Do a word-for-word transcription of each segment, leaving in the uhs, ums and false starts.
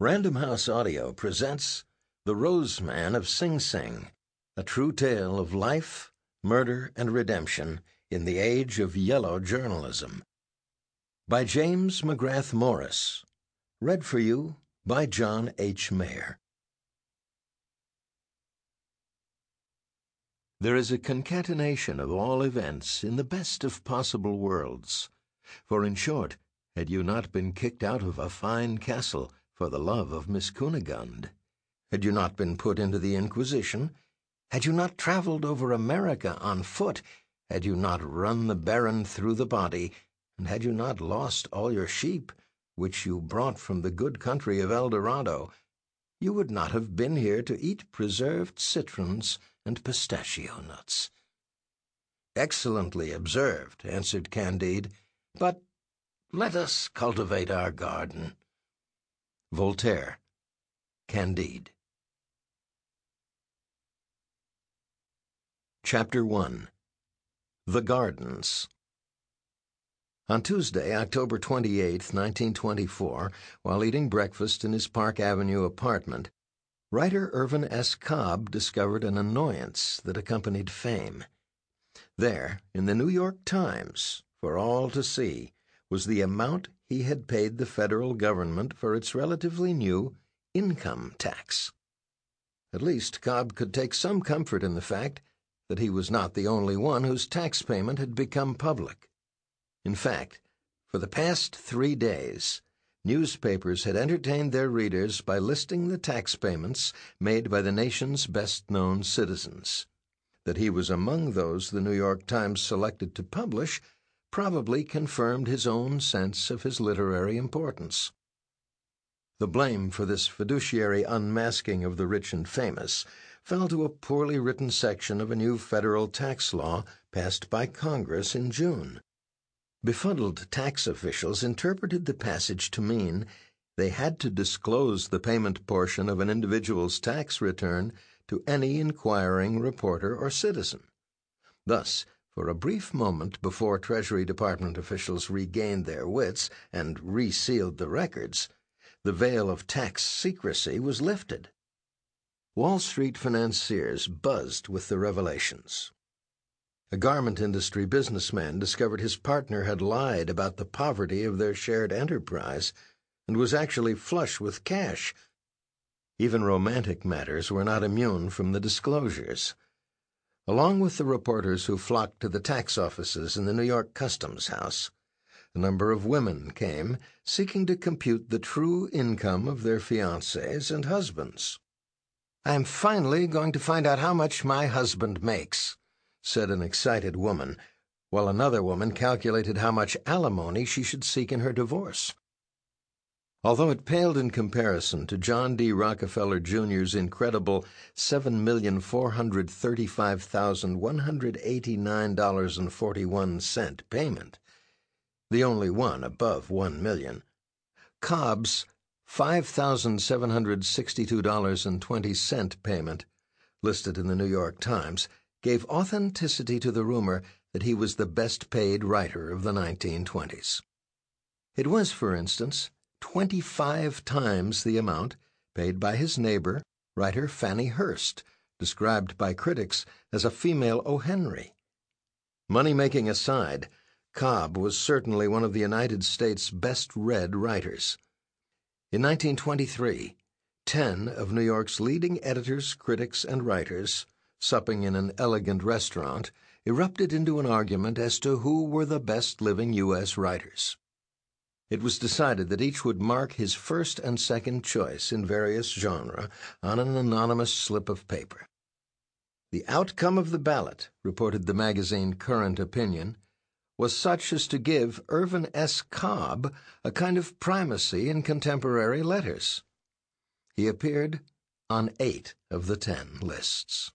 Random House Audio presents The Rose Man of Sing Sing, a true tale of life, murder, and redemption in the age of yellow journalism. By James McGrath Morris. Read for you by John H. Mayer. There is a concatenation of all events in the best of possible worlds. For in short, had you not been kicked out of a fine castle for the love of Miss Cunegonde, had you not been put into the Inquisition, had you not travelled over America on foot, had you not run the Baron through the body, and had you not lost all your sheep, which you brought from the good country of El Dorado, you would not have been here to eat preserved citrons and pistachio nuts. Excellently observed, answered Candide, but let us cultivate our garden. Voltaire, Candide. Chapter one. The Gardens. On Tuesday, October twenty-eighth, nineteen twenty-four, while eating breakfast in his Park Avenue apartment, writer Irvin S. Cobb discovered an annoyance that accompanied fame. There, in the New York Times, for all to see, was the amount he had paid the federal government for its relatively new income tax. At least Cobb could take some comfort in the fact that he was not the only one whose tax payment had become public. In fact, for the past three days, newspapers had entertained their readers by listing the tax payments made by the nation's best-known citizens. That he was among those the New York Times selected to publish probably confirmed his own sense of his literary importance. The blame for this fiduciary unmasking of the rich and famous fell to a poorly written section of a new federal tax law passed by Congress in June. Befuddled tax officials interpreted the passage to mean they had to disclose the payment portion of an individual's tax return to any inquiring reporter or citizen. Thus, for a brief moment before Treasury Department officials regained their wits and resealed the records, the veil of tax secrecy was lifted. Wall Street financiers buzzed with the revelations. A garment industry businessman discovered his partner had lied about the poverty of their shared enterprise and was actually flush with cash. Even romantic matters were not immune from the disclosures. Along with the reporters who flocked to the tax offices in the New York Customs House, a number of women came seeking to compute the true income of their fiancés and husbands. "I am finally going to find out how much my husband makes," said an excited woman, while another woman calculated how much alimony she should seek in her divorce. Although it paled in comparison to John D. Rockefeller Junior's incredible seven million four hundred thirty-five thousand one hundred eighty-nine dollars and forty-one cents payment, the only one above one million dollars, Cobb's five thousand seven hundred sixty-two dollars and twenty cents payment, listed in the New York Times, gave authenticity to the rumor that he was the best-paid writer of the nineteen twenties. It was, for instance, twenty-five times the amount paid by his neighbor, writer Fannie Hurst, described by critics as a female O. Henry. Money-making aside, Cobb was certainly one of the United States' best-read writers. In nineteen twenty-three, ten of New York's leading editors, critics, and writers, supping in an elegant restaurant, erupted into an argument as to who were the best-living U S writers. It was decided that each would mark his first and second choice in various genres on an anonymous slip of paper. The outcome of the ballot, reported the magazine Current Opinion, was such as to give Irvin S. Cobb a kind of primacy in contemporary letters. He appeared on eight of the ten lists.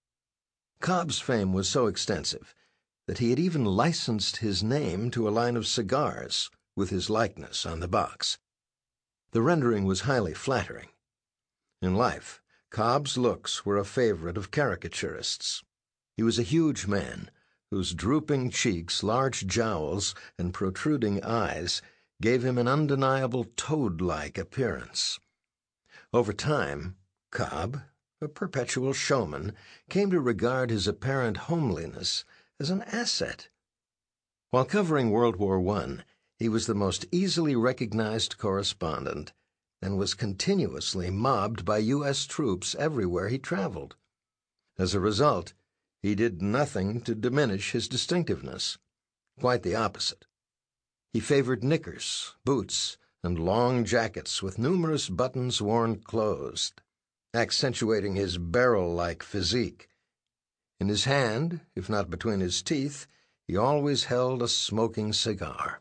Cobb's fame was so extensive that he had even licensed his name to a line of cigars with his likeness on the box. The rendering was highly flattering. In life, Cobb's looks were a favorite of caricaturists. He was a huge man, whose drooping cheeks, large jowls, and protruding eyes gave him an undeniable toad-like appearance. Over time, Cobb, a perpetual showman, came to regard his apparent homeliness as an asset. While covering World War One, he was the most easily recognized correspondent and was continuously mobbed by U S troops everywhere he traveled. As a result, he did nothing to diminish his distinctiveness. Quite the opposite. He favored knickers, boots, and long jackets with numerous buttons worn closed, accentuating his barrel-like physique. In his hand, if not between his teeth, he always held a smoking cigar.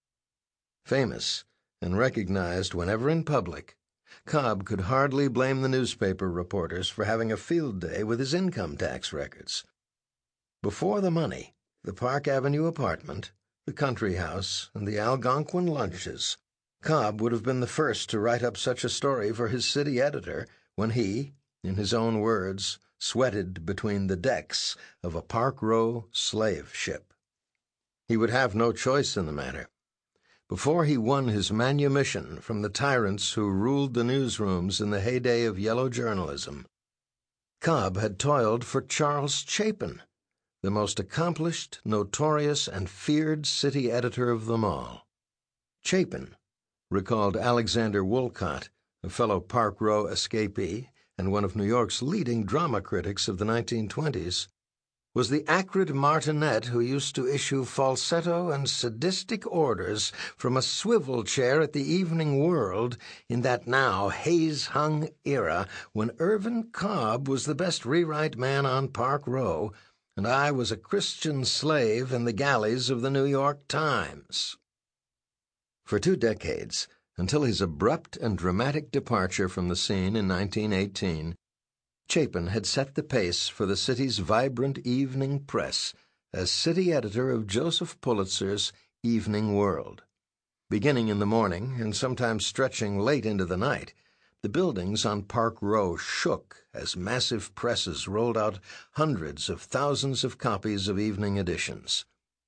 Famous and recognized whenever in public, Cobb could hardly blame the newspaper reporters for having a field day with his income tax records. Before the money, the Park Avenue apartment, the country house, and the Algonquin lunches, Cobb would have been the first to write up such a story for his city editor when he, in his own words, sweated between the decks of a Park Row slave ship. He would have no choice in the matter. Before he won his manumission from the tyrants who ruled the newsrooms in the heyday of yellow journalism, Cobb had toiled for Charles Chapin, the most accomplished, notorious, and feared city editor of them all. Chapin, recalled Alexander Woollcott, a fellow Park Row escapee and one of New York's leading drama critics of the nineteen twenties, was the acrid martinet who used to issue falsetto and sadistic orders from a swivel chair at the Evening World in that now haze-hung era when Irvin Cobb was the best rewrite man on Park Row and I was a Christian slave in the galleys of the New York Times. For two decades, until his abrupt and dramatic departure from the scene in nineteen eighteen, Chapin had set the pace for the city's vibrant evening press as city editor of Joseph Pulitzer's Evening World. Beginning in the morning and sometimes stretching late into the night, the buildings on Park Row shook as massive presses rolled out hundreds of thousands of copies of evening editions.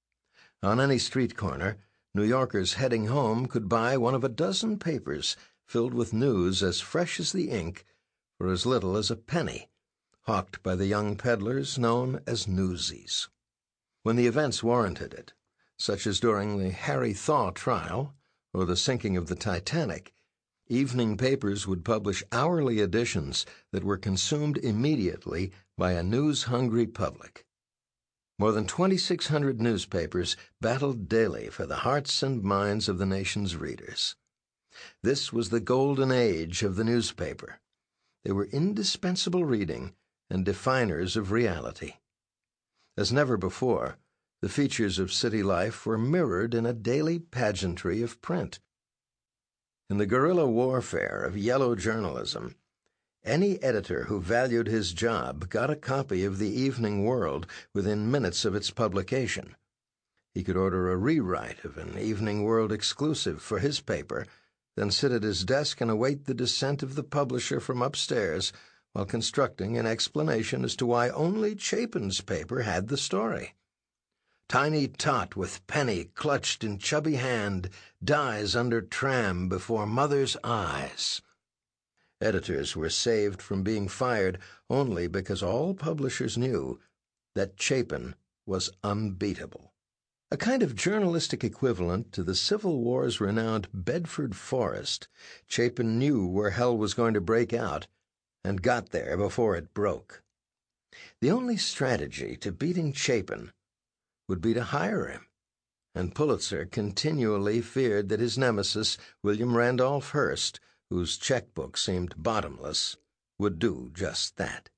On any street corner, New Yorkers heading home could buy one of a dozen papers filled with news as fresh as the ink for as little as a penny, hawked by the young peddlers known as newsies. When the events warranted it, such as during the Harry Thaw trial or the sinking of the Titanic, evening papers would publish hourly editions that were consumed immediately by a news-hungry public. More than twenty-six hundred newspapers battled daily for the hearts and minds of the nation's readers. This was the golden age of the newspaper. They were indispensable reading and definers of reality. As never before, the features of city life were mirrored in a daily pageantry of print. In the guerrilla warfare of yellow journalism, any editor who valued his job got a copy of the Evening World within minutes of its publication. He could order a rewrite of an Evening World exclusive for his paper, then sit at his desk and await the descent of the publisher from upstairs while constructing an explanation as to why only Chapin's paper had the story. Tiny tot with penny clutched in chubby hand dies under tram before mother's eyes. Editors were saved from being fired only because all publishers knew that Chapin was unbeatable. A kind of journalistic equivalent to the Civil War's renowned Bedford Forest, Chapin knew where hell was going to break out and got there before it broke. The only strategy to beating Chapin would be to hire him, and Pulitzer continually feared that his nemesis, William Randolph Hearst, whose checkbook seemed bottomless, would do just that.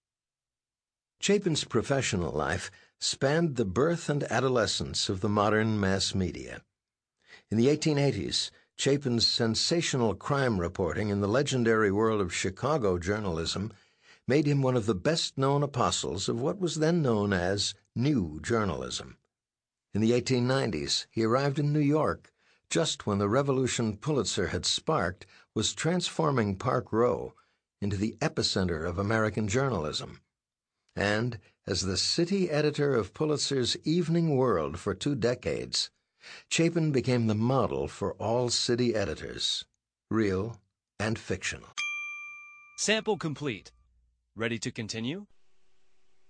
Chapin's professional life spanned the birth and adolescence of the modern mass media. In the eighteen eighties, Chapin's sensational crime reporting in the legendary world of Chicago journalism made him one of the best-known apostles of what was then known as new journalism. In the eighteen nineties, he arrived in New York just when the revolution Pulitzer had sparked was transforming Park Row into the epicenter of American journalism. And as the city editor of Pulitzer's Evening World for two decades, Chapin became the model for all city editors, real and fictional. Sample complete. Ready to continue?